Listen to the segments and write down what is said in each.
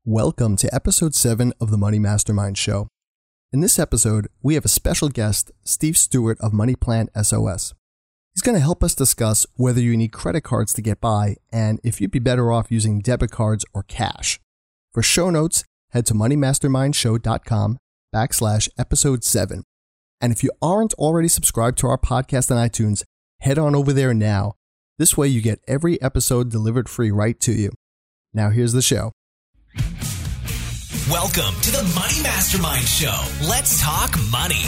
Welcome to episode 7 of the Money Mastermind Show. In this episode, we have a special guest, Steve Stewart of Money Plan SOS. He's going to help us discuss whether you need credit cards to get by and if you'd be better off using debit cards or cash. For show notes, head to moneymastermindshow.com/episode 7. And if you aren't already subscribed to our podcast on iTunes, head on over there now. This way you get every episode delivered free right to you. Now here's the show. Welcome to the Money Mastermind Show. Let's talk money.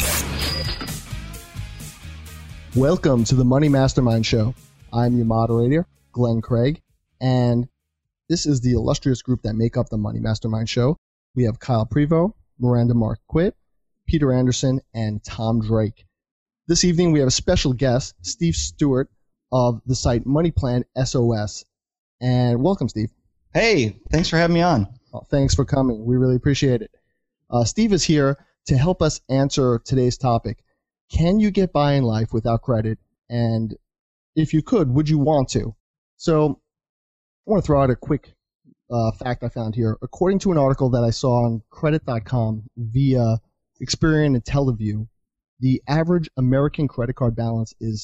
Welcome to the Money Mastermind Show. I'm your moderator, Glenn Craig, and this is the illustrious group that make up the Money Mastermind Show. We have Kyle Prevost, Miranda Marquit, Peter Anderson, and Tom Drake. This evening we have a special guest, Steve Stewart of the site Money Plan SOS. And welcome, Steve. Hey, thanks for having me on. Well, thanks for coming. We really appreciate it. Steve is here to help us answer today's topic. Can you get by in life without credit? And if you could, would you want to? So I want to throw out a quick fact I found here. According to an article that I saw on credit.com via Experian and Teleview, the average American credit card balance is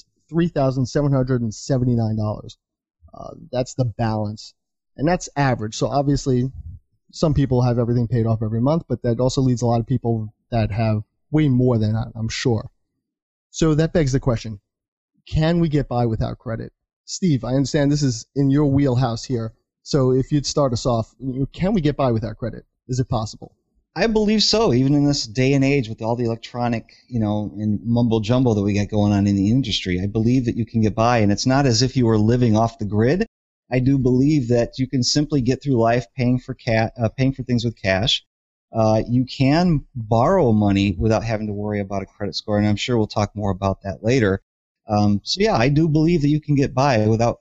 $3,779. That's the balance. And that's average. So obviously, some people have everything paid off every month, but that also leaves a lot of people that have way more than that, I'm sure. So that begs the question, can we get by without credit? Steve, I understand this is in your wheelhouse here. So if you'd start us off, can we get by without credit? Is it possible? I believe so, even in this day and age with all the electronic, and mumbo jumbo that we got going on in the industry. I believe that you can get by, and it's not as if you were living off the grid. I do believe that you can simply get through life paying for things with cash. You can borrow money without having to worry about a credit score, and I'm sure we'll talk more about that later. So yeah, I do believe that you can get by without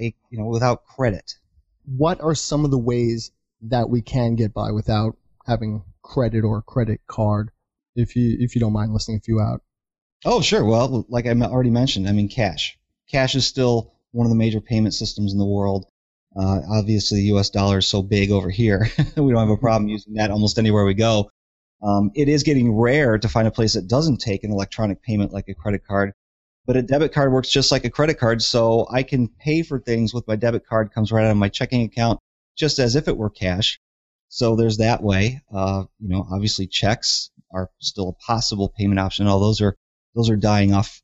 credit. What are some of the ways that we can get by without having credit or a credit card? If you don't mind listing a few out. Oh, sure. Well, like I already mentioned, cash. Cash is still one of the major payment systems in the world. Obviously, the U.S. dollar is so big over here. We don't have a problem using that almost anywhere we go. It is getting rare to find a place that doesn't take an electronic payment like a credit card. But a debit card works just like a credit card, so I can pay for things with my debit card. Comes right out of my checking account, just as if it were cash. So there's that way. Obviously, checks are still a possible payment option. All those are dying off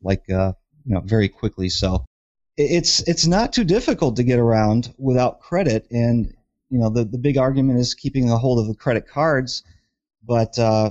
very quickly. So it's not too difficult to get around without credit, and the big argument is keeping a hold of the credit cards, but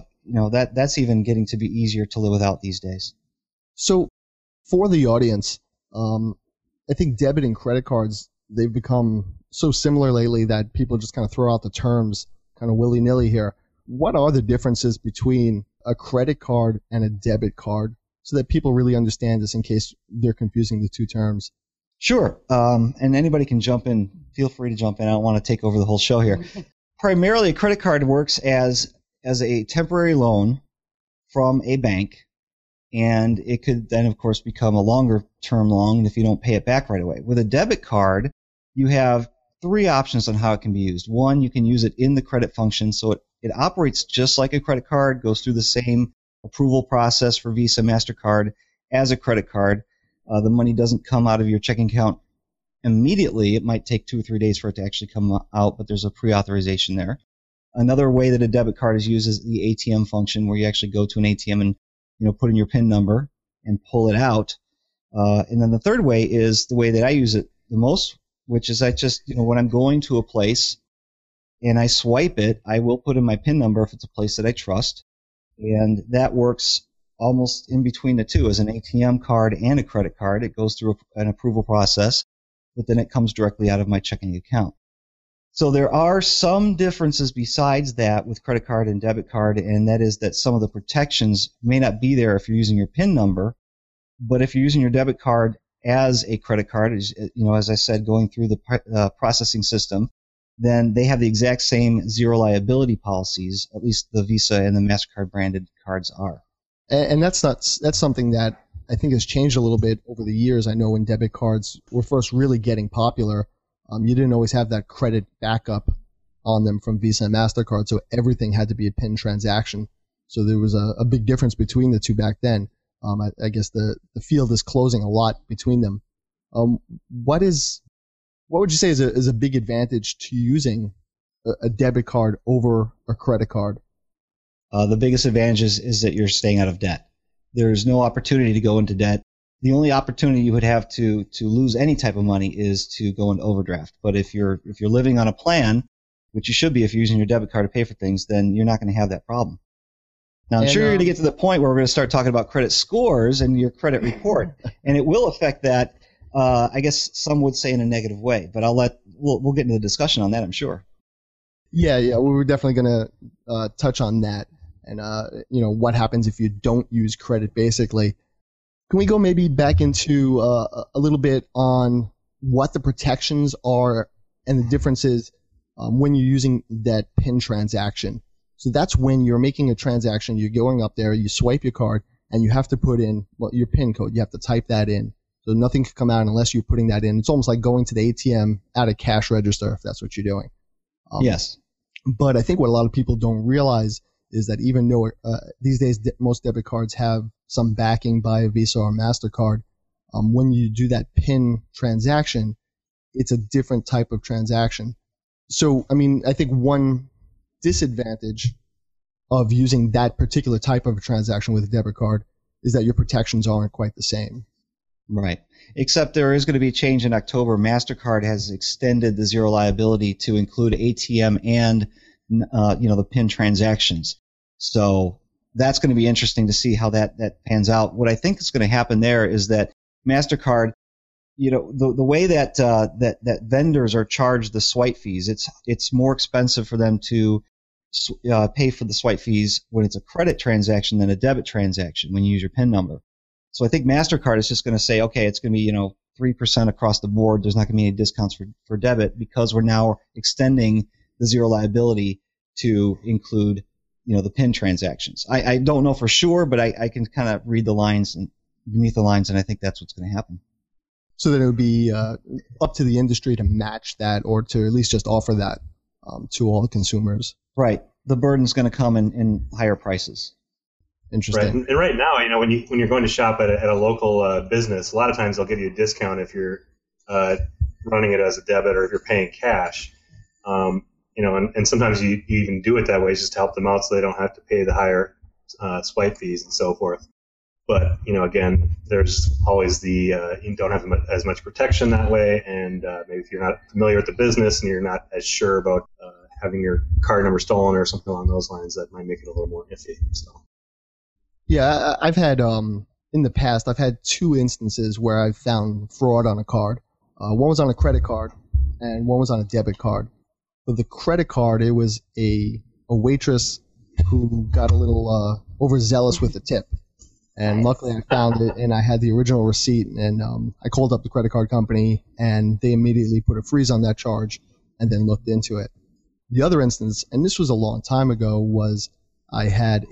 that's even getting to be easier to live without these days. So for the audience, I think debit and credit cards, they've become so similar lately that people just kind of throw out the terms kind of willy-nilly here. What are the differences between a credit card and a debit card, so that people really understand this in case they're confusing the two terms? Sure. And anybody can jump in. Feel free to jump in. I don't want to take over the whole show here. Primarily, a credit card works as a temporary loan from a bank, and it could then, of course, become a longer-term loan if you don't pay it back right away. With a debit card, you have 3 options on how it can be used. One, you can use it in the credit function, so it operates just like a credit card, goes through the same approval process for Visa, MasterCard as a credit card. The money doesn't come out of your checking account immediately. It might take 2 or 3 days for it to actually come out, but there's a pre-authorization there. Another way that a debit card is used is the ATM function, where you actually go to an ATM and put in your PIN number and pull it out. And then the third way is the way that I use it the most, which is I just, when I'm going to a place and I swipe it, I will put in my PIN number if it's a place that I trust. And that works almost in between the two. As an ATM card and a credit card, it goes through an approval process, but then it comes directly out of my checking account. So there are some differences besides that with credit card and debit card, and that is that some of the protections may not be there if you're using your PIN number, but if you're using your debit card as a credit card, as I said, going through the processing system, then they have the exact same zero liability policies. At least the Visa and the MasterCard branded cards are. And that's something that I think has changed a little bit over the years. I know when debit cards were first really getting popular, you didn't always have that credit backup on them from Visa and MasterCard, so everything had to be a PIN transaction. So there was a big difference between the two back then. I guess the field is closing a lot between them. What would you say is a big advantage to using a debit card over a credit card? The biggest advantage is that you're staying out of debt. There's no opportunity to go into debt. The only opportunity you would have to lose any type of money is to go into overdraft. But if you're living on a plan, which you should be if you're using your debit card to pay for things, then you're not going to have that problem. Now, I'm sure you're going to get to the point where we're going to start talking about credit scores and your credit report, and it will affect that. I guess some would say in a negative way, but we'll get into the discussion on that, I'm sure. Yeah, we're definitely going to touch on that, and what happens if you don't use credit, basically. Can we go maybe back into a little bit on what the protections are and the differences when you're using that PIN transaction? So that's when you're making a transaction, you're going up there, you swipe your card, and you have to put in your PIN code. You have to type that in. So nothing can come out unless you're putting that in. It's almost like going to the ATM at a cash register if that's what you're doing. Yes. But I think what a lot of people don't realize is that even though these days most debit cards have some backing by a Visa or MasterCard, when you do that PIN transaction, it's a different type of transaction. So, I think one disadvantage of using that particular type of a transaction with a debit card is that your protections aren't quite the same. Right. Except there is going to be a change in October. MasterCard has extended the zero liability to include ATM and the PIN transactions. So that's going to be interesting to see how that pans out. What I think is going to happen there is that MasterCard, the way that that vendors are charged the swipe fees, it's more expensive for them to pay for the swipe fees when it's a credit transaction than a debit transaction when you use your PIN number. So I think MasterCard is just going to say, okay, it's going to be 3% across the board. There's not going to be any discounts for debit because we're now extending the zero liability to include the PIN transactions. I don't know for sure, but I can kind of read the lines and beneath the lines, and I think that's what's going to happen. So then it would be up to the industry to match that, or to at least just offer that to all the consumers. Right. The burden's going to come in higher prices. Interesting. Right. And right now, when you're going to shop at a local business, a lot of times they'll give you a discount if you're running it as a debit or if you're paying cash. And sometimes you even do it that way just to help them out so they don't have to pay the higher swipe fees and so forth. But, again, there's always you don't have as much protection that way, and maybe if you're not familiar with the business and you're not as sure about having your card number stolen or something along those lines, that might make it a little more iffy. So. Yeah, I've had, in the past, I've had two instances where I've found fraud on a card. One was on a credit card, and one was on a debit card. For the credit card, it was a waitress who got a little overzealous with the tip. And luckily I found it, and I had the original receipt, and I called up the credit card company, and they immediately put a freeze on that charge and then looked into it. The other instance, and this was a long time ago, was I had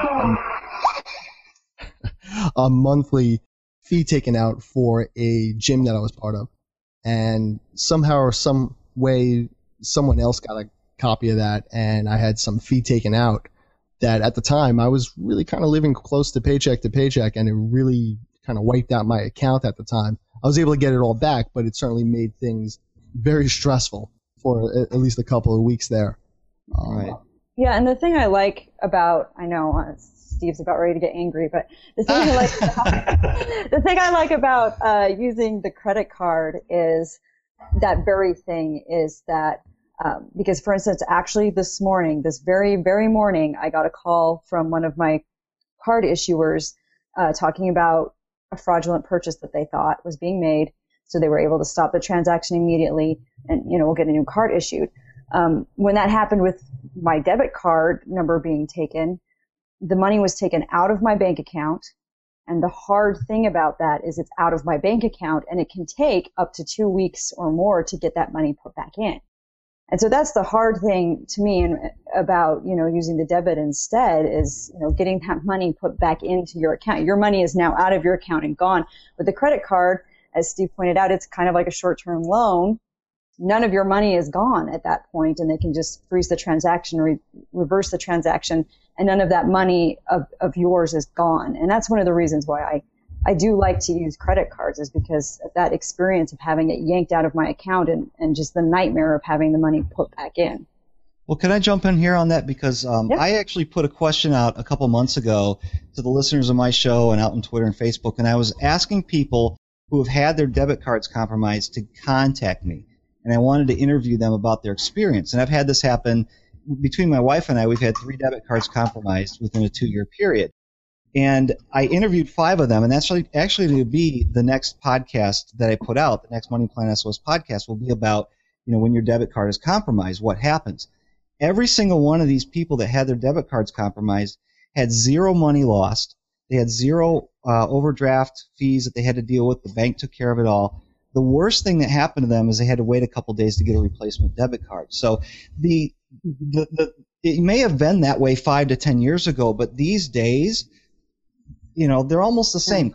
a monthly fee taken out for a gym that I was part of. And somehow or some way, someone else got a copy of that, and I had some fee taken out that at the time I was really kind of living close to paycheck, and it really kind of wiped out my account at the time. I was able to get it all back, but it certainly made things very stressful for at least a couple of weeks there. Right. Yeah, and the thing I like about, I know Steve's about ready to get angry, but the thing I like about using the credit card is that very thing is that because, for instance, actually this morning, this very, very morning, I got a call from one of my card issuers talking about a fraudulent purchase that they thought was being made. So they were able to stop the transaction immediately and, we'll get a new card issued. When that happened with my debit card number being taken, the money was taken out of my bank account. And the hard thing about that is it's out of my bank account, and it can take up to 2 weeks or more to get that money put back in. And so that's the hard thing to me about, using the debit instead is, getting that money put back into your account. Your money is now out of your account and gone. With the credit card, as Steve pointed out, it's kind of like a short-term loan. none of your money is gone at that point, and they can just freeze the transaction, reverse the transaction, and none of that money of yours is gone. And that's one of the reasons why I do like to use credit cards, is because of that experience of having it yanked out of my account and just the nightmare of having the money put back in. Well, can I jump in here on that? Because I actually put a question out a couple months ago to the listeners of my show and out on Twitter and Facebook, and I was asking people who have had their debit cards compromised to contact me. And I wanted to interview them about their experience. And I've had this happen between my wife and I. We've had 3 debit cards compromised within a 2-year period. And I interviewed 5 of them, and that's actually to be the next podcast that I put out. The next Money Plan SOS podcast will be about, when your debit card is compromised, what happens. Every single one of these people that had their debit cards compromised had 0 money lost. They had 0 overdraft fees that they had to deal with. The bank took care of it all. The worst thing that happened to them is they had to wait a couple days to get a replacement debit card. So it may have been that way 5 to 10 years ago, but these days, they're almost the same.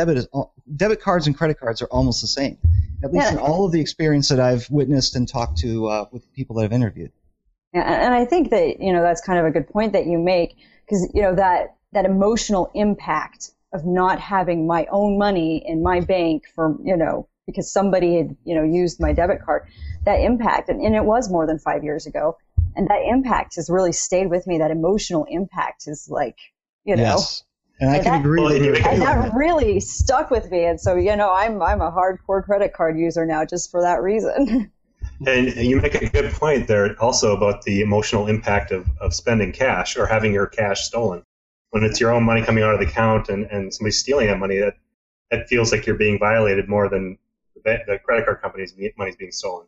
Debit cards and credit cards are almost the same, at least in all of the experience that I've witnessed and talked to with people that I've interviewed. Yeah, and I think that, that's kind of a good point that you make, because, that emotional impact of not having my own money in my bank for, because somebody had, used my debit card, that impact, and it was more than 5 years ago, and that impact has really stayed with me. That emotional impact is like, Yes. And I can agree with you. And that really stuck with me. And so, I'm a hardcore credit card user now just for that reason. And you make a good point there also about the emotional impact of spending cash or having your cash stolen. When it's your own money coming out of the account and somebody's stealing that money, that feels like you're being violated more than the credit card company's money's being stolen.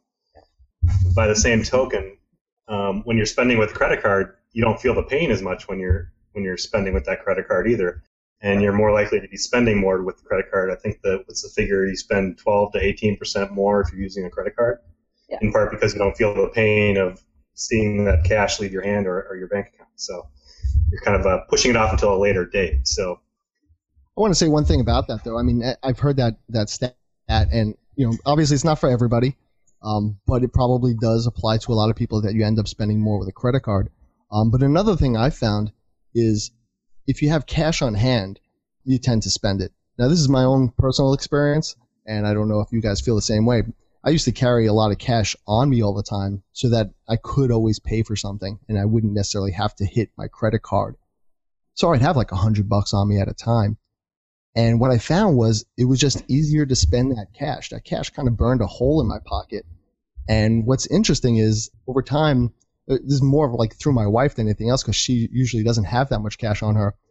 By the same token, when you're spending with a credit card, you don't feel the pain as much when you're spending with that credit card either. And you're more likely to be spending more with the credit card. I think what's the figure? You spend 12 to 18% more if you're using a credit card. Yeah. In part because you don't feel the pain of seeing that cash leave your hand or your bank account. So you're kind of pushing it off until a later date. So I want to say one thing about that, though. I mean, I've heard that stat, and obviously it's not for everybody, but it probably does apply to a lot of people that you end up spending more with a credit card. But another thing I found is if you have cash on hand, you tend to spend it. Now, this is my own personal experience, and I don't know if you guys feel the same way. I used to carry a lot of cash on me all the time so that I could always pay for something and I wouldn't necessarily have to hit my credit card. So I'd have like $100 on me at a time. And what I found was it was just easier to spend that cash. That cash kind of burned a hole in my pocket. And what's interesting is over time, this is more of like through my wife than anything else because she usually doesn't have that much cash on her.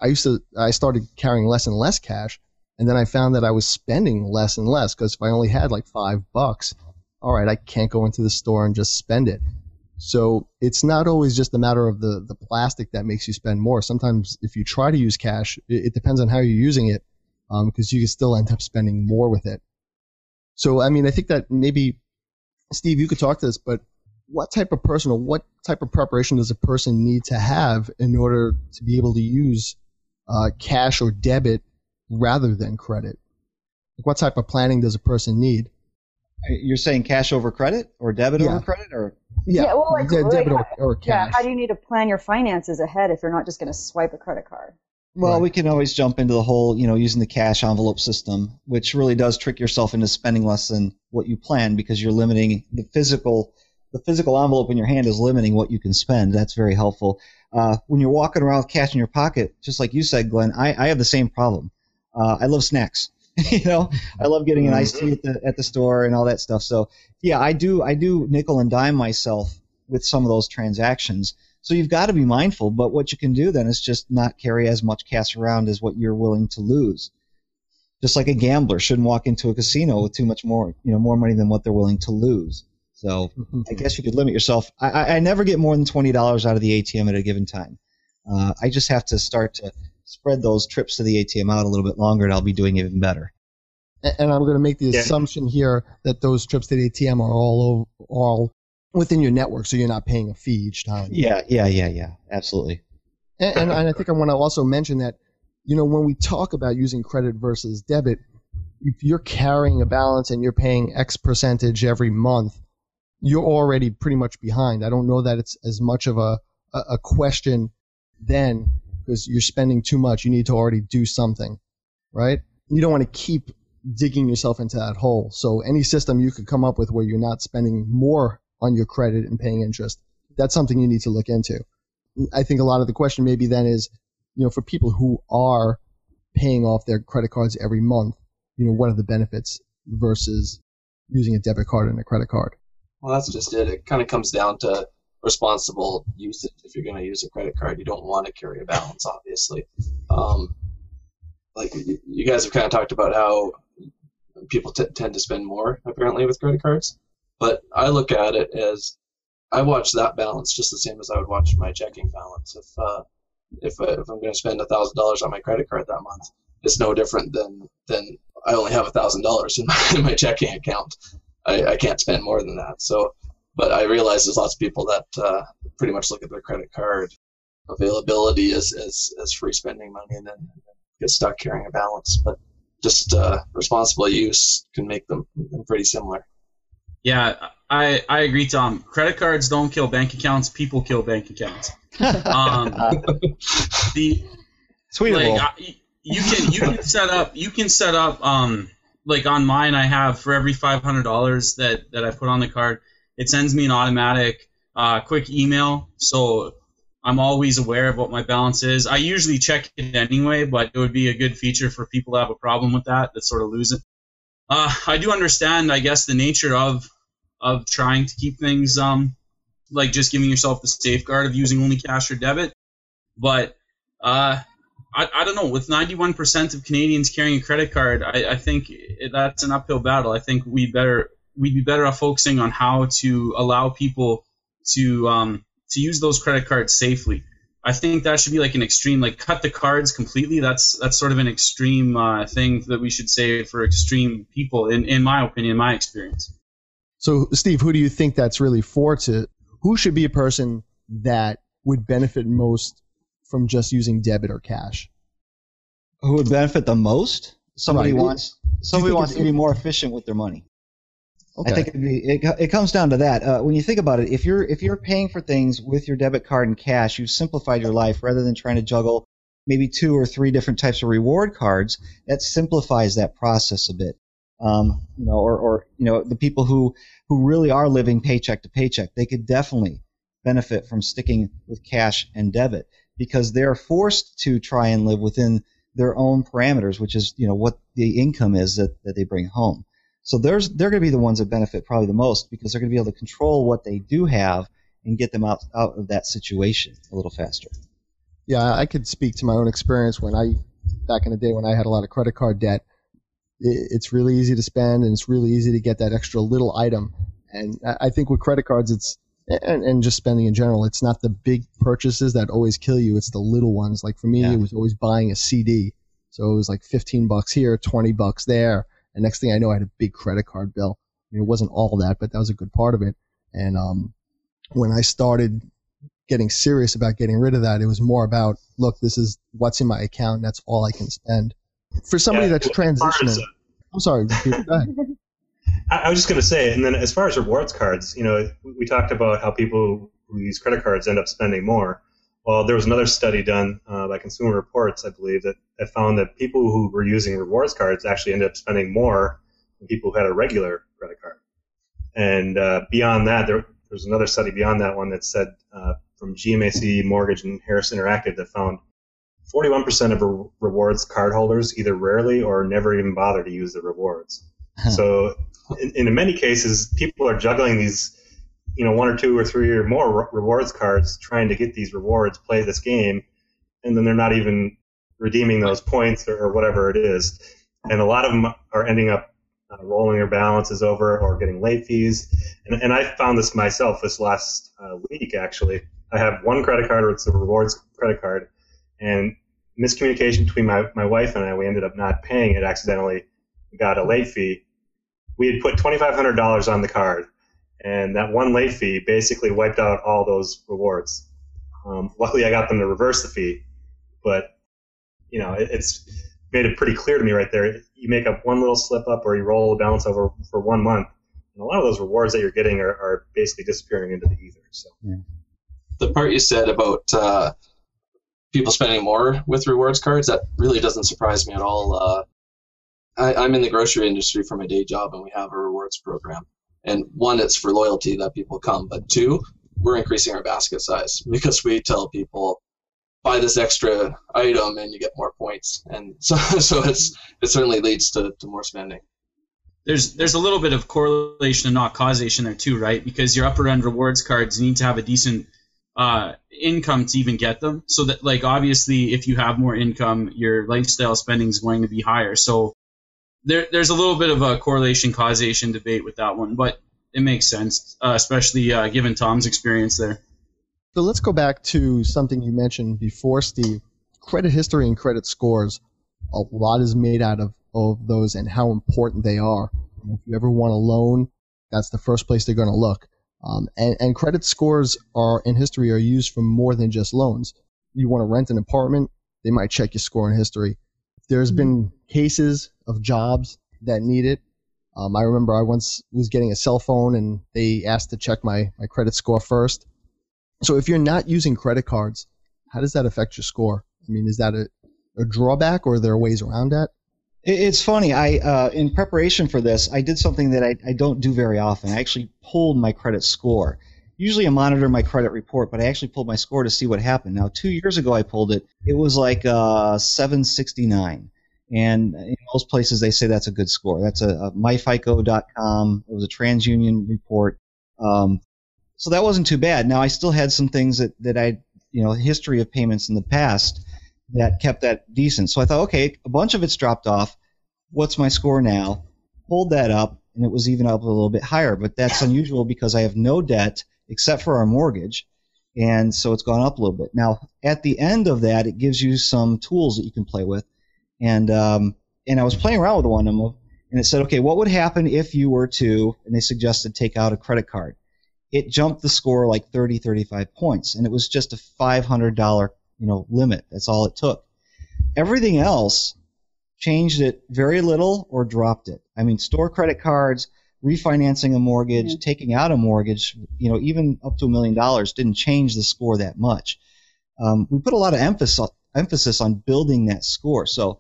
I started carrying less and less cash. And then I found that I was spending less and less because if I only had like $5, all right, I can't go into the store and just spend it. So it's not always just a matter of the plastic that makes you spend more. Sometimes if you try to use cash, it depends on how you're using it because you can still end up spending more with it. So, I mean, I think that maybe, Steve, you could talk to this, but what type of person or what type of preparation does a person need to have in order to be able to use cash or debit rather than credit? Like what type of planning does a person need? You're saying cash over credit or debit over credit, or well, debit or cash. Yeah, how do you need to plan your finances ahead if you're not just going to swipe a credit card? Well, Right. we can always jump into the whole, using the cash envelope system, which really does trick yourself into spending less than what you plan because you're limiting the physical envelope in your hand is limiting what you can spend. That's very helpful. When you're walking around with cash in your pocket, just like you said, Glenn, I have the same problem. I love snacks. I love getting an iced tea at the store and all that stuff. So yeah, I do nickel and dime myself with some of those transactions. So you've got to be mindful, but what you can do then is just not carry as much cash around as what you're willing to lose. Just like a gambler shouldn't walk into a casino with too much more money than what they're willing to lose. So I guess you could limit yourself. I never get more than $20 out of the ATM at a given time. I just have to start to spread those trips to the ATM out a little bit longer, and I'll be doing even better. And I'm going to make the assumption here that those trips to the ATM are all within your network, so you're not paying a fee each time. Yeah, absolutely. And I think I want to also mention that, when we talk about using credit versus debit, if you're carrying a balance and you're paying X percentage every month you're already pretty much behind. I don't know that it's as much of a question then, because you're spending too much. You need to already do something, right? You don't want to keep digging yourself into that hole. So any system you could come up with where you're not spending more on your credit and paying interest, that's something you need to look into. I think a lot of the question maybe then is, for people who are paying off their credit cards every month, what are the benefits versus using a debit card and a credit card? Well, that's just it. It kind of comes down to responsible usage. If you're going to use a credit card, you don't want to carry a balance, obviously. Like you guys have kind of talked about how people tend to spend more, apparently, with credit cards. But I look at it as I watch that balance just the same as I would watch my checking balance. If I'm going to spend $1,000 on my credit card that month, it's no different than I only have $1,000 in my checking account. I can't spend more than that. So, but I realize there's lots of people that pretty much look at their credit card availability as free spending money and then get stuck carrying a balance. But just responsible use can make them pretty similar. Yeah, I agree, Tom. Credit cards don't kill bank accounts. People kill bank accounts. You can set up like on mine, I have for every $500 that I put on the card, it sends me an automatic quick email, so I'm always aware of what my balance is. I usually check it anyway, but it would be a good feature for people that have a problem with that sort of lose it. I do understand, I guess, the nature of trying to keep things like just giving yourself the safeguard of using only cash or debit, but I don't know. With 91% of Canadians carrying a credit card, I think that's an uphill battle. I think we'd be better off focusing on how to allow people to use those credit cards safely. I think that should be like an extreme, like cut the cards completely. That's sort of an extreme thing that we should say for extreme people, in my opinion, my experience. So, Steve, who do you think that's really for? Who should be a person that would benefit most from just using debit or cash? Who would benefit the most? Somebody Right. wants to be more efficient with their money. Okay. I think it comes down to that. When you think about it, if you're paying for things with your debit card and cash, you've simplified your life rather than trying to juggle maybe 2 or 3 different types of reward cards. That simplifies that process a bit. The people who really are living paycheck to paycheck, they could definitely benefit from sticking with cash and debit because they're forced to try and live within their own parameters, which is what the income is that they bring home. So they're going to be the ones that benefit probably the most because they're going to be able to control what they do have and get them out of that situation a little faster. Yeah, I could speak to my own experience back in the day when I had a lot of credit card debt. It's really easy to spend and it's really easy to get that extra little item. And I think with credit cards, and just spending in general, it's not the big purchases that always kill you. It's the little ones. Like for me, It was always buying a CD. So it was like $15 here, $20 there. And next thing I know, I had a big credit card bill. It wasn't all that, but that was a good part of it. And when I started getting serious about getting rid of that, it was more about, look, this is what's in my account. And that's all I can spend. For somebody that's transitioning. I'm sorry, Peter, go ahead. I was just going to say, and then as far as rewards cards, we talked about how people who use credit cards end up spending more. Well, there was another study done by Consumer Reports, I believe, that found that people who were using rewards cards actually ended up spending more than people who had a regular credit card. And beyond that, there was another study beyond that one that said from GMAC Mortgage and Harris Interactive that found 41% of rewards card holders either rarely or never even bother to use the rewards. So in many cases, people are juggling these, 1 or 2 or 3 or more rewards cards, trying to get these rewards, play this game, and then they're not even redeeming those points or whatever it is. And a lot of them are ending up rolling their balances over or getting late fees. And I found this myself this last week, actually. I have one credit card, it's a rewards credit card, and miscommunication between my wife and I, we ended up not paying it accidentally, got a late fee. We had put $2,500 on the card, and that one late fee basically wiped out all those rewards. Luckily, I got them to reverse the fee, but it's made it pretty clear to me right there. You make up one little slip up, or you roll the balance over for 1 month, And a lot of those rewards that you're getting are basically disappearing into the ether. So the part you said about people spending more with rewards cards, that really doesn't surprise me at all. I'm in the grocery industry for my day job, and we have a rewards program. And one, it's for loyalty that people come, but two, we're increasing our basket size because we tell people, buy this extra item and you get more points. And so it certainly leads to more spending. There's a little bit of correlation and not causation there too, right? Because your upper end rewards cards need to have a decent income to even get them. So that, like, obviously if you have more income, your lifestyle spending is going to be higher. So there's a little bit of a correlation causation debate with that one, but it makes sense, especially given Tom's experience there. So let's go back to something you mentioned before, Steve. Credit history and credit scores. A lot is made out of those and how important they are. If you ever want a loan, that's the first place they're going to look. And credit scores in history are used for more than just loans. You want to rent an apartment, they might check your score and history. There's been cases of jobs that need it. I remember I once was getting a cell phone and they asked to check my credit score first. So if you're not using credit cards, how does that affect your score? I mean, is that a drawback, or are there ways around that? It's funny. In preparation for this, I did something that I don't do very often. I actually pulled my credit score. Usually I monitor my credit report, but I actually pulled my score to see what happened. Now, 2 years ago I pulled it. It was like 769. And in most places they say that's a good score. That's a myfico.com. It was a TransUnion report. So that wasn't too bad. Now, I still had some things that I, history of payments in the past that kept that decent. So I thought, okay, a bunch of it's dropped off. What's my score now? Pulled that up, and it was even up a little bit higher. But that's unusual because I have no debt except for our mortgage, and so it's gone up a little bit. Now, at the end of that, it gives you some tools that you can play with. And I was playing around with one of them, and it said, okay, what would happen if you were to, and they suggested take out a credit card. It jumped the score like 30, 35 points, and it was just a $500 limit. That's all it took. Everything else changed it very little or dropped it. I mean, store credit cards, refinancing a mortgage, taking out a mortgage, even up to $1 million didn't change the score that much. We put a lot of emphasis on building that score. So,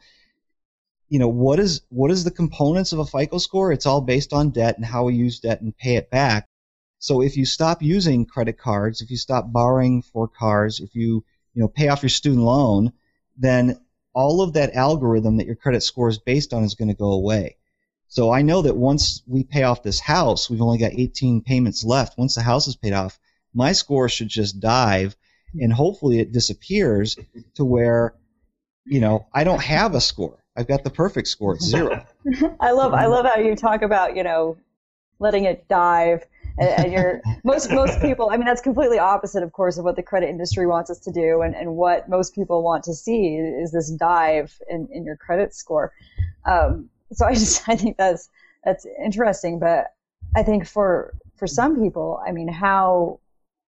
what is the components of a FICO score? It's all based on debt and how we use debt and pay it back. So if you stop using credit cards, if you stop borrowing for cars, if you pay off your student loan, then all of that algorithm that your credit score is based on is going to go away. So I know that once we pay off this house, we've only got 18 payments left. Once the house is paid off, my score should just dive, and hopefully it disappears to where, I don't have a score. I've got the perfect score. It's 0. I love how you talk about, letting it dive. And you're most people, I mean, that's completely opposite, of course, of what the credit industry wants us to do, and what most people want to see is this dive in your credit score. So I think that's interesting, but I think for some people, I mean, how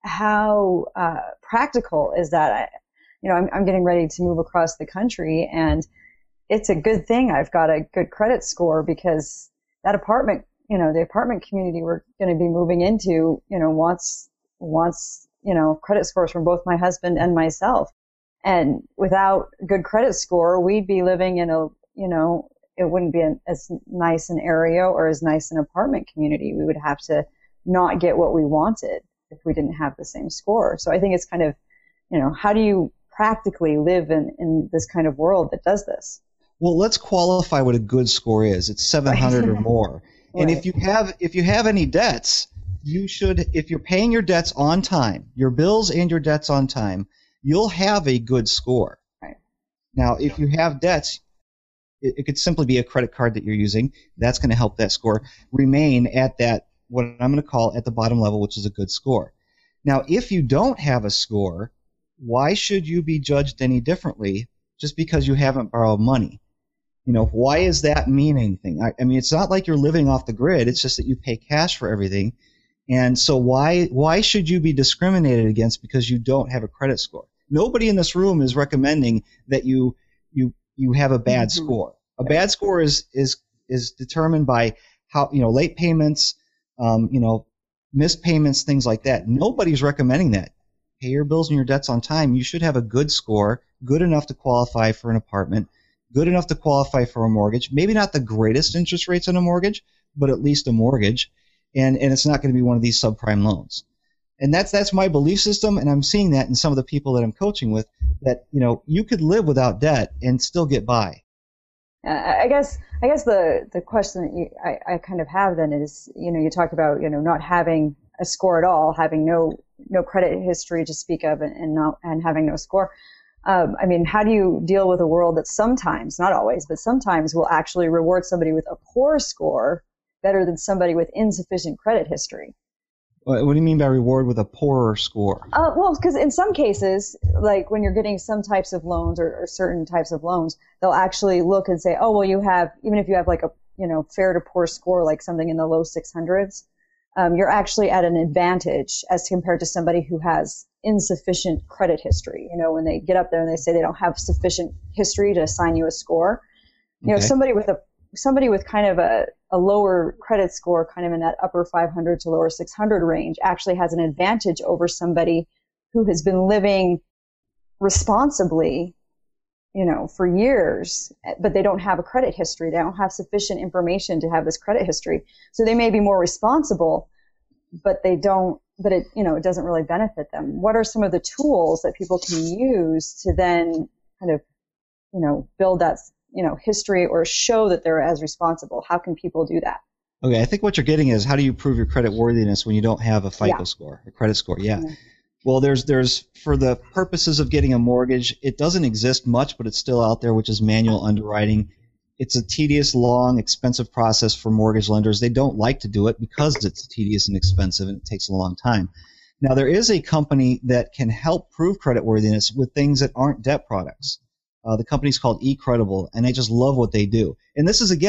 practical is that? I'm getting ready to move across the country, and it's a good thing I've got a good credit score, because that apartment, the apartment community we're going to be moving into, wants credit scores from both my husband and myself. And without a good credit score, we'd be living in it wouldn't be as nice an area or as nice an apartment community. We would have to not get what we wanted if we didn't have the same score. So I think it's kind of, how do you practically live in this kind of world that does this? Well, let's qualify what a good score is. It's 700 or more. And if you have any debts, you should, if you're paying your debts on time, your bills and your debts on time, you'll have a good score. Right. Now, if you have debts, it could simply be a credit card that you're using. That's going to help that score remain at that, what I'm going to call at the bottom level, which is a good score. Now, if you don't have a score, why should you be judged any differently just because you haven't borrowed money? Why does that mean anything? I mean, it's not like you're living off the grid. It's just that you pay cash for everything. And so why should you be discriminated against because you don't have a credit score? Nobody in this room is recommending that you have a bad score. A bad score is determined by how, late payments, missed payments, things like that. Nobody's recommending that. Pay your bills and your debts on time. You should have a good score, good enough to qualify for an apartment, good enough to qualify for a mortgage. Maybe not the greatest interest rates on a mortgage, but at least a mortgage. And it's not going to be one of these subprime loans. And that's my belief system, and I'm seeing that in some of the people that I'm coaching with, that, you could live without debt and still get by. I guess the question that I kind of have then is, you talked about, not having a score at all, having no credit history to speak of, and having no score. How do you deal with a world that sometimes, not always, but sometimes will actually reward somebody with a poor score better than somebody with insufficient credit history? What do you mean by reward with a poorer score? Well, because in some cases, like when you're getting some types of loans or certain types of loans, they'll actually look and say, oh, well, even if you have like a, fair to poor score, like something in the low 600s, you're actually at an advantage as compared to somebody who has insufficient credit history. When they get up there and they say they don't have sufficient history to assign you a score, Okay. somebody with kind of a lower credit score, kind of in that upper 500 to lower 600 range, actually has an advantage over somebody who has been living responsibly, for years, but they don't have a credit history. They don't have sufficient information to have this credit history. So they may be more responsible, but it doesn't really benefit them. What are some of the tools that people can use to then kind of, build that, history, or show that they're as responsible? How can people do that? Okay, I think what you're getting is, how do you prove your credit worthiness when you don't have a FICO Yeah. score, a credit score? Yeah. Yeah. Well, there's for the purposes of getting a mortgage, it doesn't exist much, but it's still out there, which is manual underwriting. It's a tedious, long, expensive process for mortgage lenders. They don't like to do it because it's tedious and expensive, and it takes a long time. Now, there is a company that can help prove creditworthiness with things that aren't debt products. The company's called eCredible, and I just love what they do. And this is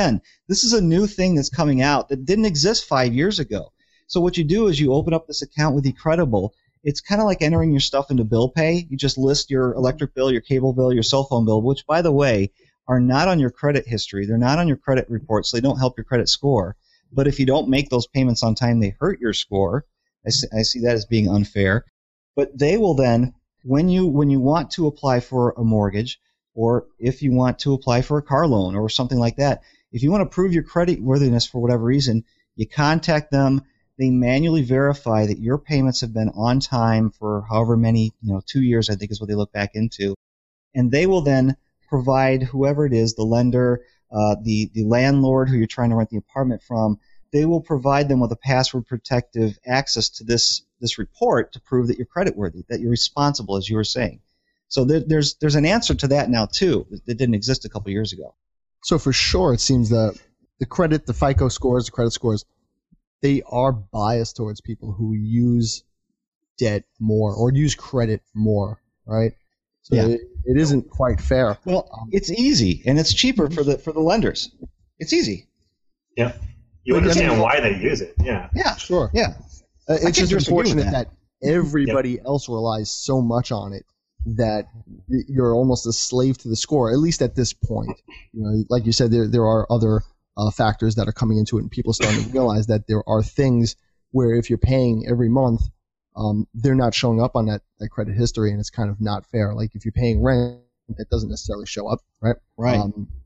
a new thing that's coming out that didn't exist 5 years ago. So what you do is you open up this account with eCredible. It's kind of like entering your stuff into bill pay. You just list your electric bill, your cable bill, your cell phone bill, which, by the way, are not on your credit history. They're not on your credit report, so they don't help your credit score. But if you don't make those payments on time, they hurt your score. I see that as being unfair. But they will then, when you want to apply for a mortgage, or if you want to apply for a car loan or something like that, if you want to prove your credit worthiness for whatever reason, you contact them. They manually verify that your payments have been on time for however many, 2 years, I think is what they look back into. And they will then provide whoever it is, the lender, the landlord who you're trying to rent the apartment from, they will provide them with a password protective access to this report to prove that you're creditworthy, that you're responsible, as you were saying. So there's an answer to that now too that didn't exist a couple years ago. So for sure, it seems that the FICO scores, the credit scores, they are biased towards people who use debt more or use credit more, right? So Yeah. it isn't quite fair. Well, it's easy and it's cheaper for the lenders. It's easy. Yeah. You understand why they use it. Yeah. Yeah. Sure. Yeah. It's just disagree with unfortunate that. that everybody else relies so much on it that you're almost a slave to the score, at least at this point. Like you said, there are other factors that are coming into it, and people starting to realize that there are things where if you're paying every month, they're not showing up on that credit history, and it's kind of not fair. Like if you're paying rent, it doesn't necessarily show up, right? Right.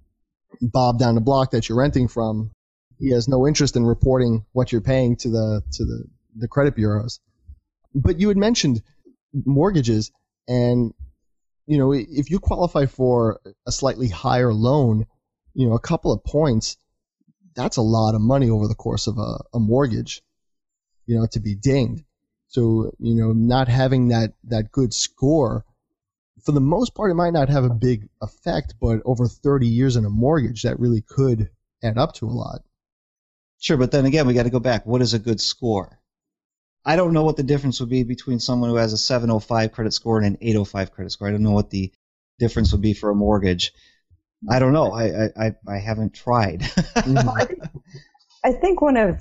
Bob down the block that you're renting from, he has no interest in reporting what you're paying to the credit bureaus. But you had mentioned mortgages, and if you qualify for a slightly higher loan, a couple of points, that's a lot of money over the course of a mortgage, to be dinged. So, not having that good score, for the most part, it might not have a big effect, but over 30 years in a mortgage, that really could add up to a lot. Sure, but then again, we got to go back. What is a good score? I don't know what the difference would be between someone who has a 705 credit score and an 805 credit score. I don't know what the difference would be for a mortgage. I don't know. I haven't tried. I think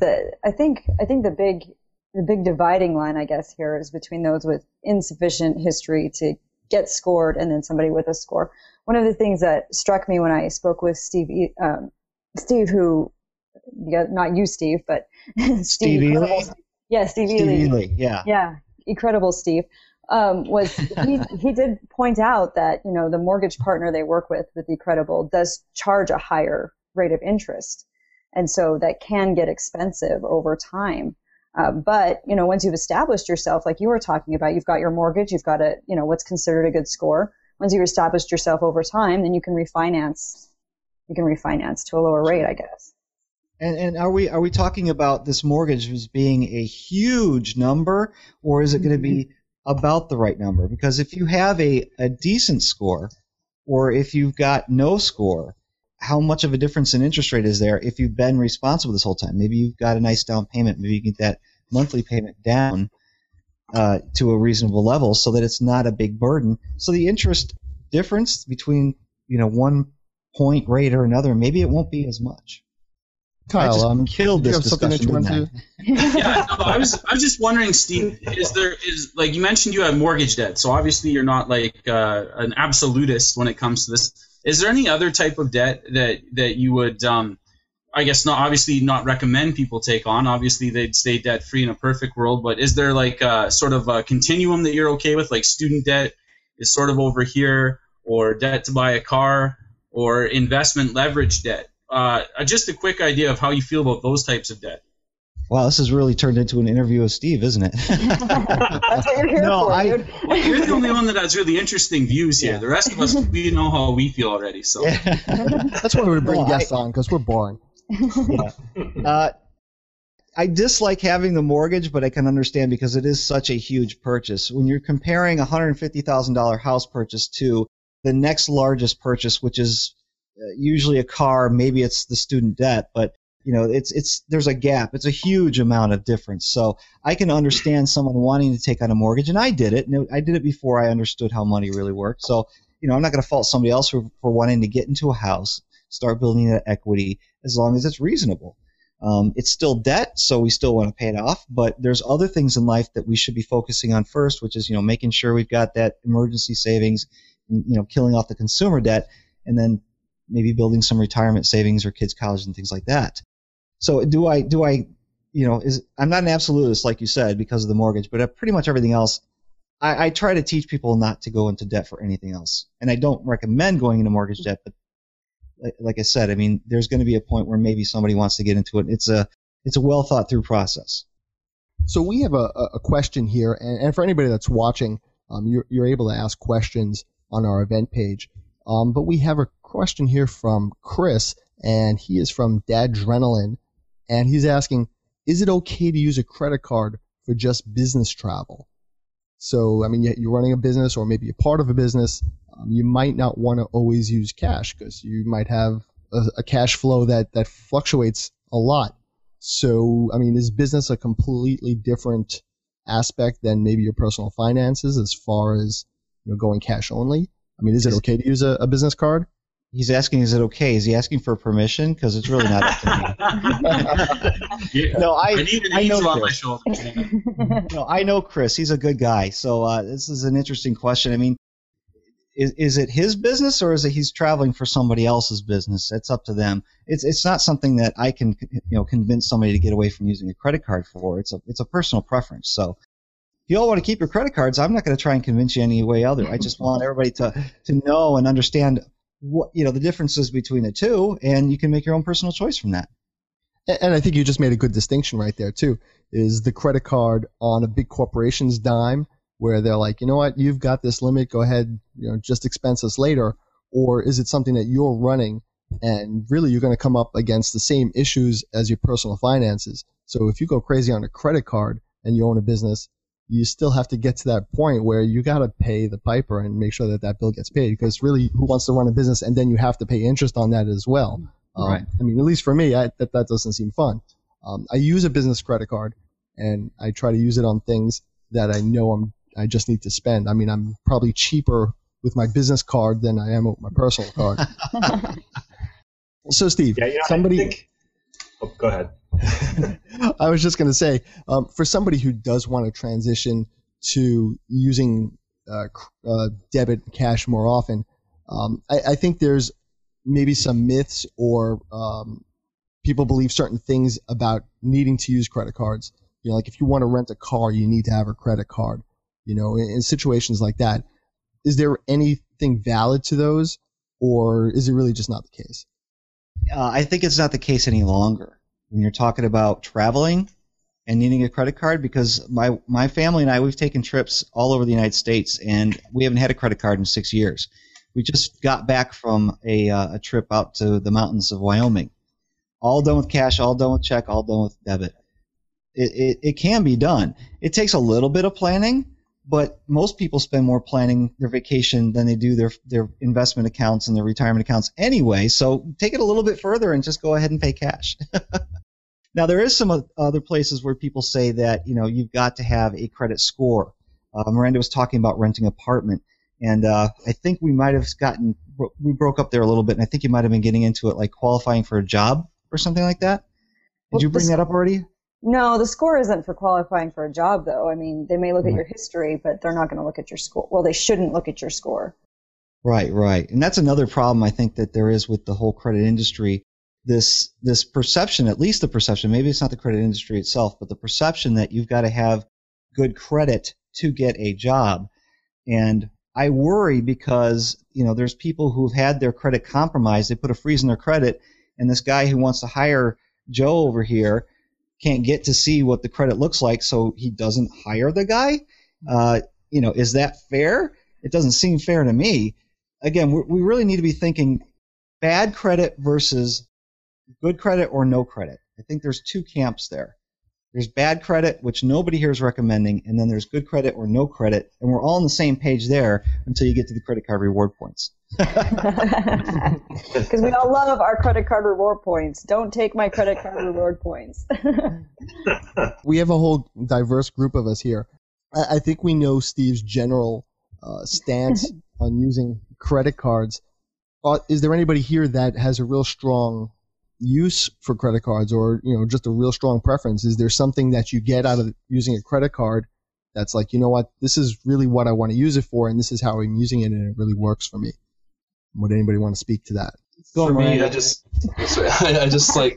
the big dividing line, I guess, here is between those with insufficient history to get scored and then somebody with a score. One of the things that struck me when I spoke with Steve, who not you, Steve, but Steve Ely? Yeah, Steve Ely. Yeah. Yeah, incredible Steve. Was he did point out that, the mortgage partner they work with eCredible does charge a higher rate of interest. And so that can get expensive over time. But, once you've established yourself, like you were talking about, you've got your mortgage, you've got what's considered a good score. Once you've established yourself over time, then you can refinance. You can refinance to a lower rate, I guess. And are we talking about this mortgage as being a huge number, or is it going to be about the right number? Because if you have a decent score, or if you've got no score, how much of a difference in interest rate is there if you've been responsible this whole time? Maybe you've got a nice down payment. Maybe you get that monthly payment down to a reasonable level so that it's not a big burden. So the interest difference between 1 point rate or another, maybe it won't be as much. Kyle, I just killed this discussion. Yeah, no, I was just wondering, Steve, is like you mentioned you have mortgage debt, so obviously you're not like an absolutist when it comes to this. Is there any other type of debt that you would, I guess, not recommend people take on? Obviously, they'd stay debt free in a perfect world, but is there like a sort of a continuum that you're okay with, like student debt is sort of over here, or debt to buy a car, or investment leverage debt? Just a quick idea of how you feel about those types of debt. Wow, this has really turned into an interview with Steve, isn't it? That's what you're here for, dude. Well, you're the only one that has really interesting views here. The rest of us, we know how we feel already. So that's why we bring guests on, because we're boring. I dislike having the mortgage, but I can understand because it is such a huge purchase. When you're comparing a $150,000 house purchase to the next largest purchase, which is usually a car, maybe it's the student debt, but there's a gap. It's a huge amount of difference. So I can understand someone wanting to take on a mortgage, and I did it. And I did it before I understood how money really worked. So, I'm not going to fault somebody else for wanting to get into a house, start building that equity, as long as it's reasonable. It's still debt, so we still want to pay it off. But there's other things in life that we should be focusing on first, which is, making sure we've got that emergency savings, and, killing off the consumer debt, and then maybe building some retirement savings or kids' college and things like that. So I'm not an absolutist, like you said, because of the mortgage, but pretty much everything else, I try to teach people not to go into debt for anything else. And I don't recommend going into mortgage debt, but like I said, there's going to be a point where maybe somebody wants to get into it. It's a well thought through process. So we have a question here, and for anybody that's watching, you're able to ask questions on our event page. But we have a question here from Chris, and he is from Dadrenalin, and he's asking, is it okay to use a credit card for just business travel? So, you're running a business or maybe a part of a business. You might not want to always use cash because you might have a cash flow that fluctuates a lot. So, is business a completely different aspect than maybe your personal finances as far as going cash only? Is it okay to use a business card? He's asking, is it okay? Is he asking for permission? Because it's really not up to me. No, I know Chris. No, I know Chris. He's a good guy. So this is an interesting question. Is it his business, or is it he's traveling for somebody else's business? It's up to them. It's not something that I can convince somebody to get away from using a credit card for. It's a personal preference. So if you all want to keep your credit cards, I'm not going to try and convince you any way other. I just want everybody to know and understand what the differences between the two, and you can make your own personal choice from that. And I think you just made a good distinction right there too. Is the credit card on a big corporation's dime, where they're like, you know what, you've got this limit, go ahead, just expense us later, or is it something that you're running and really you're going to come up against the same issues as your personal finances? So if you go crazy on a credit card and you own a business, you still have to get to that point where you got to pay the piper and make sure that bill gets paid, because really, who wants to run a business and then you have to pay interest on that as well? Right. At least for me, that doesn't seem fun. I use a business credit card, and I try to use it on things that I know I just need to spend. I'm probably cheaper with my business card than I am with my personal card. So, Steve, go ahead. I was just going to say, for somebody who does want to transition to using debit cash more often, I think there's maybe some myths or people believe certain things about needing to use credit cards. Like if you want to rent a car, you need to have a credit card. In situations like that, is there anything valid to those, or is it really just not the case? I think it's not the case any longer when you're talking about traveling and needing a credit card, because my family and I, we've taken trips all over the United States, and we haven't had a credit card in 6 years. We just got back from a trip out to the mountains of Wyoming. All done with cash, all done with check, all done with debit. It can be done. It takes a little bit of planning, but most people spend more planning their vacation than they do their investment accounts and their retirement accounts anyway. So take it a little bit further and just go ahead and pay cash. Now, there is some other places where people say that, you've got to have a credit score. Miranda was talking about renting an apartment, and I think we might have we broke up there a little bit, and I think you might have been getting into it, like qualifying for a job or something like that. Did you bring that up already? No, the score isn't for qualifying for a job, though. I mean, they may look at your history, but they're not going to look at your score. Well, they shouldn't look at your score. Right. And that's another problem I think that there is with the whole credit industry. This perception, at least the perception, maybe it's not the credit industry itself, but the perception that you've got to have good credit to get a job. And I worry because, there's people who've had their credit compromised. They put a freeze on their credit, and this guy who wants to hire Joe over here can't get to see what the credit looks like, so he doesn't hire the guy. Is that fair? It doesn't seem fair to me. Again, we really need to be thinking bad credit versus good credit or no credit. I think there's two camps there. There's bad credit, which nobody here is recommending, and then there's good credit or no credit, and we're all on the same page there until you get to the credit card reward points. Because we all love our credit card reward points. Don't take my credit card reward points. We have a whole diverse group of us here. I think we know Steve's general stance on using credit cards. Is there anybody here that has a real strong use for credit cards, or just a real strong preference? Is there something that you get out of using a credit card that's like, this is really what I want to use it for, and this is how I'm using it, and it really works for me? Would anybody want to speak to that? For me, I just like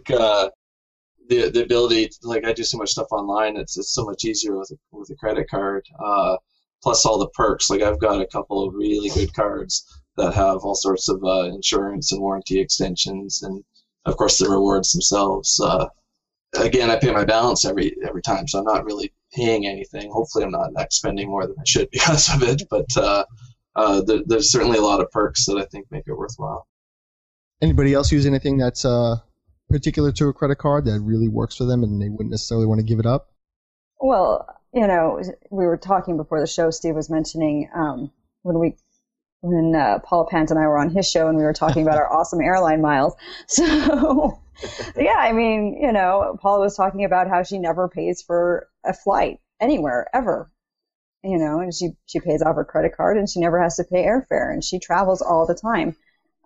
the ability to, I do so much stuff online. It's so much easier with a credit card. Plus all the perks. I've got a couple of really good cards that have all sorts of insurance and warranty extensions, and of course the rewards themselves. Again, I pay my balance every time, so I'm not really paying anything. Hopefully, I'm not spending more than I should because of it, but. There's certainly a lot of perks that I think make it worthwhile. Anybody else use anything that's particular to a credit card that really works for them and they wouldn't necessarily want to give it up? Well, we were talking before the show. Steve was mentioning when Paul Pant and I were on his show, and we were talking about our awesome airline miles. So, yeah, I mean, Paula was talking about how she never pays for a flight anywhere ever. And she pays off her credit card, and she never has to pay airfare, and she travels all the time.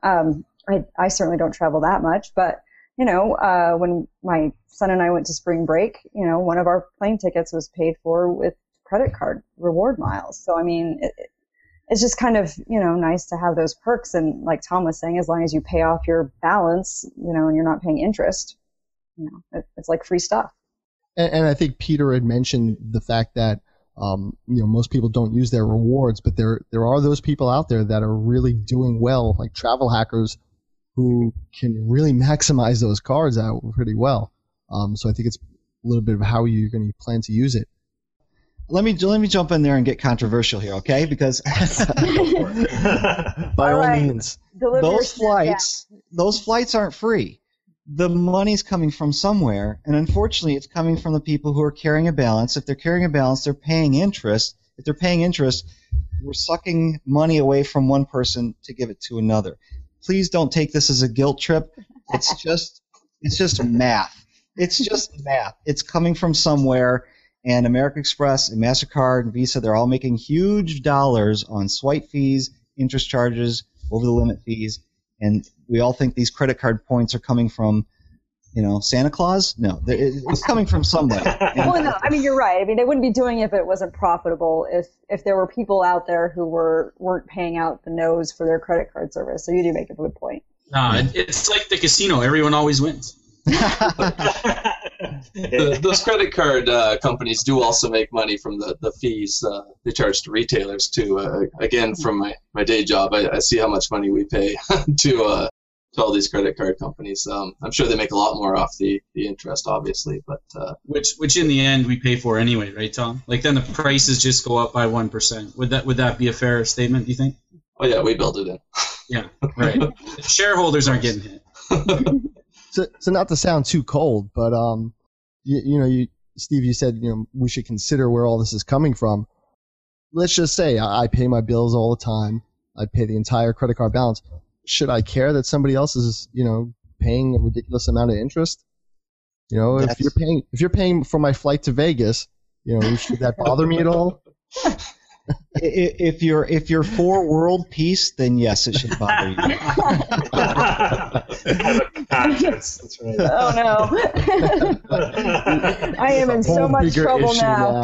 I certainly don't travel that much, but, when my son and I went to spring break, one of our plane tickets was paid for with credit card reward miles. So, I mean, it's just kind of, nice to have those perks. And like Tom was saying, as long as you pay off your balance, and you're not paying interest, it's like free stuff. And I think Peter had mentioned the fact that, most people don't use their rewards, but there are those people out there that are really doing well, like travel hackers, who can really maximize those cards out pretty well. So I think it's a little bit of how you're going to plan to use it. Let me jump in there and get controversial here, okay? Because by all means, those flights aren't free. The money's coming from somewhere, and unfortunately it's coming from the people who are carrying a balance. If they're carrying a balance, they're paying interest. If they're paying interest, we're sucking money away from one person to give it to another. Please don't take this as a guilt trip. It's just math. It's just math. It's coming from somewhere, and American Express and MasterCard and Visa, they're all making huge dollars on swipe fees, interest charges, over-the-limit fees. And we all think these credit card points are coming from, Santa Claus. No, it's coming from somewhere. Well, no, I mean, you're right. I mean, they wouldn't be doing it if it wasn't profitable, if there were people out there who weren't paying out the nose for their credit card service. So you do make a good point. It's like the casino. Everyone always wins. Those credit card companies do also make money from the fees they charge to retailers too. Again, from my day job, I see how much money we pay to all these credit card companies. I'm sure they make a lot more off the interest, obviously, but which in the end we pay for anyway, right, Tom? Like then the prices just go up by 1%. Would that be a fair statement? Do you think? Oh yeah, we build it in. Yeah, right. Shareholders aren't getting hit. So not to sound too cold, but Steve, you said we should consider where all this is coming from. Let's just say I pay my bills all the time. I pay the entire credit card balance. Should I care that somebody else is paying a ridiculous amount of interest? If you're paying for my flight to Vegas, should that bother me at all? If you're for world peace, then yes, it should bother you. That's right. Oh no! I am in so much trouble now.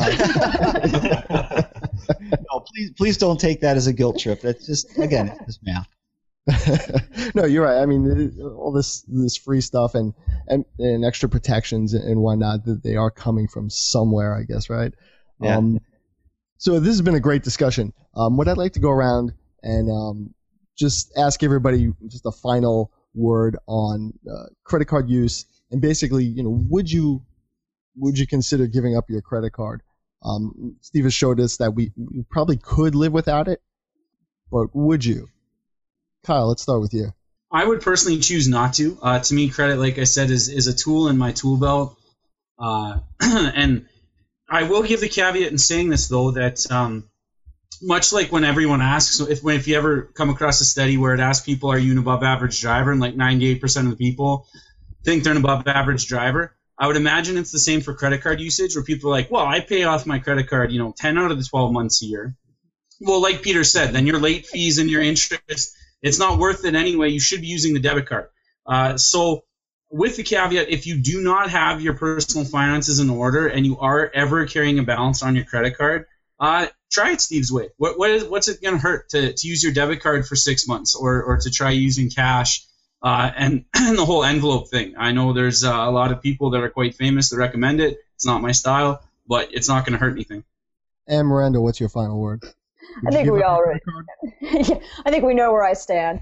No, please don't take that as a guilt trip. That's just it's just math. No, you're right. I mean, all this free stuff and extra protections and whatnot, that they are coming from somewhere, I guess, right? Yeah. So this has been a great discussion. What I'd like to go around and just ask everybody just a final word on credit card use, and basically, would you consider giving up your credit card? Steve has showed us that we probably could live without it, but would you? Kyle, let's start with you. I would personally choose not to. To me, credit, like I said, is a tool in my tool belt. And I will give the caveat in saying this, though, that much like when everyone asks, if you ever come across a study where it asks people, are you an above average driver? And like 98% of the people think they're an above average driver. I would imagine it's the same for credit card usage, where people are like, well, I pay off my credit card, 10 out of the 12 months a year. Well, like Peter said, then your late fees and your interest, it's not worth it anyway. You should be using the debit card. So with the caveat, if you do not have your personal finances in order and you are ever carrying a balance on your credit card, try it Steve's way. What's it going to hurt to use your debit card for 6 months or to try using cash and the whole envelope thing? I know there's a lot of people that are quite famous that recommend it. It's not my style, but it's not going to hurt anything. And Miranda, what's your final word? I think we already. I think we know where I stand.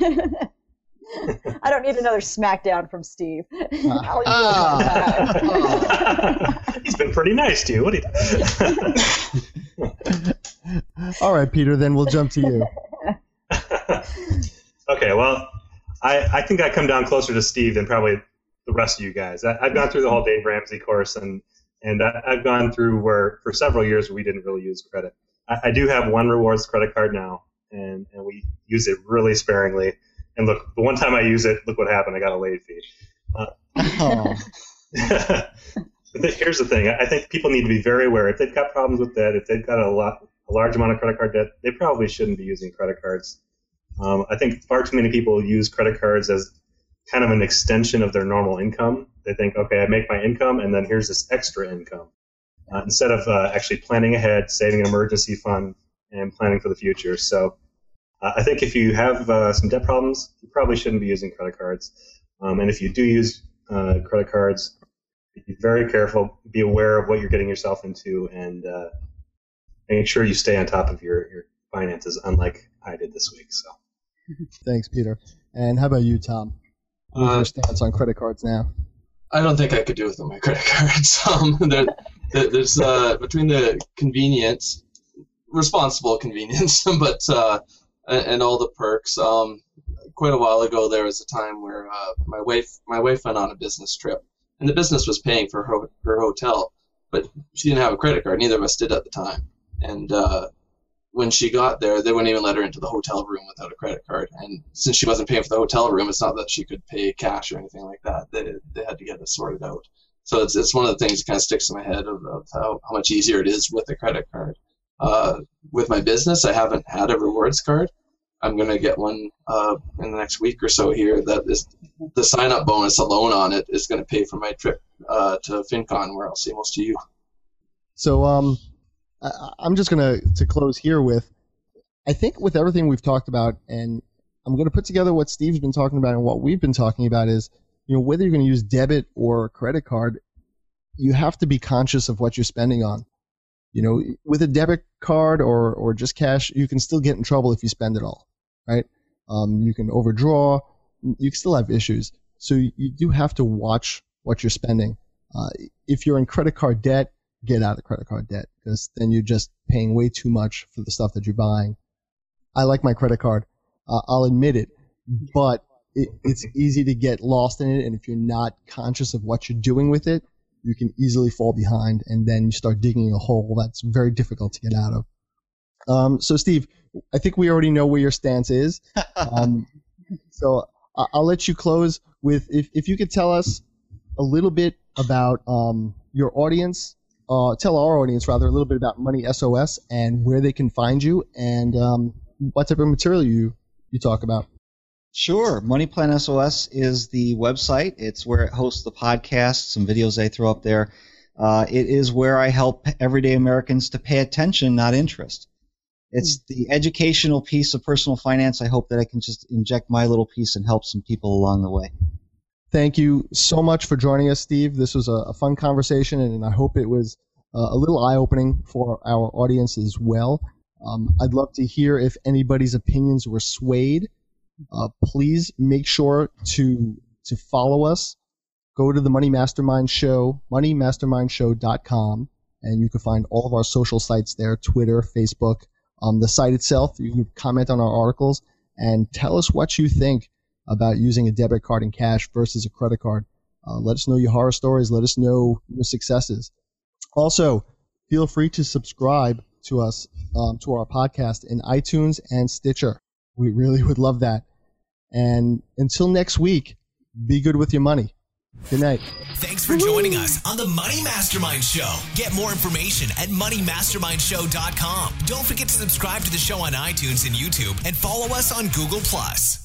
I don't need another smackdown from Steve. He's been pretty nice to you. What do you? All right, Peter. Then we'll jump to you. Okay. Well, I think I come down closer to Steve than probably the rest of you guys. I've gone through the whole Dave Ramsey course, and I've gone through where for several years we didn't really use credit. I do have one rewards credit card now, and we use it really sparingly. And look, the one time I use it, look what happened. I got a late fee. But here's the thing. I think people need to be very aware. If they've got problems with debt, if they've got a large amount of credit card debt, they probably shouldn't be using credit cards. I think far too many people use credit cards as kind of an extension of their normal income. They think, okay, I make my income, and then here's this extra income. Instead of actually planning ahead, saving an emergency fund, and planning for the future. So I think if you have some debt problems, you probably shouldn't be using credit cards. And if you do use credit cards, be very careful, be aware of what you're getting yourself into, and make sure you stay on top of your finances, unlike I did this week. So, thanks, Peter. And how about you, Tom? What's your stance on credit cards now? I don't think I could do without my credit cards. There's between the convenience, responsible convenience, but and all the perks. Quite a while ago, there was a time where my wife went on a business trip, and the business was paying for her hotel, but she didn't have a credit card. Neither of us did at the time. And when she got there, they wouldn't even let her into the hotel room without a credit card. And since she wasn't paying for the hotel room, it's not that she could pay cash or anything like that. They had to get it sorted out. So it's one of the things that kind of sticks in my head of how much easier it is with a credit card. With my business, I haven't had a rewards card. I'm going to get one in the next week or so here. That is the sign-up bonus alone on it is going to pay for my trip to FinCon, where I'll see most of you. So I'm just going to close here with, I think with everything we've talked about, and I'm going to put together what Steve's been talking about and what we've been talking about is, whether you're going to use debit or credit card, you have to be conscious of what you're spending on. With a debit card or just cash, you can still get in trouble if you spend it all, right? You can overdraw. You can still have issues. So you do have to watch what you're spending. If you're in credit card debt, get out of credit card debt, because then you're just paying way too much for the stuff that you're buying. I like my credit card. I'll admit it, but it's easy to get lost in it. And if you're not conscious of what you're doing with it, you can easily fall behind, and then you start digging a hole that's very difficult to get out of. So, Steve, I think we already know where your stance is. So I'll let you close with if you could tell us a little bit about your audience, tell our audience, rather, a little bit about Money SOS and where they can find you and what type of material you talk about. Sure. Money Plan SOS is the website. It's where it hosts the podcasts, some videos I throw up there. It is where I help everyday Americans to pay attention, not interest. It's the educational piece of personal finance. I hope that I can just inject my little piece and help some people along the way. Thank you so much for joining us, Steve. This was a fun conversation, and I hope it was a little eye-opening for our audience as well. I'd love to hear if anybody's opinions were swayed. Please make sure to follow us. Go to the Money Mastermind Show, moneymastermindshow.com, and you can find all of our social sites there, Twitter, Facebook. The site itself, you can comment on our articles and tell us what you think about using a debit card and cash versus a credit card. Let us know your horror stories. Let us know your successes. Also, feel free to subscribe to us, to our podcast in iTunes and Stitcher. We really would love that. And until next week, be good with your money. Good night. Thanks for joining us on the Money Mastermind Show. Get more information at moneymastermindshow.com. Don't forget to subscribe to the show on iTunes and YouTube and follow us on Google+.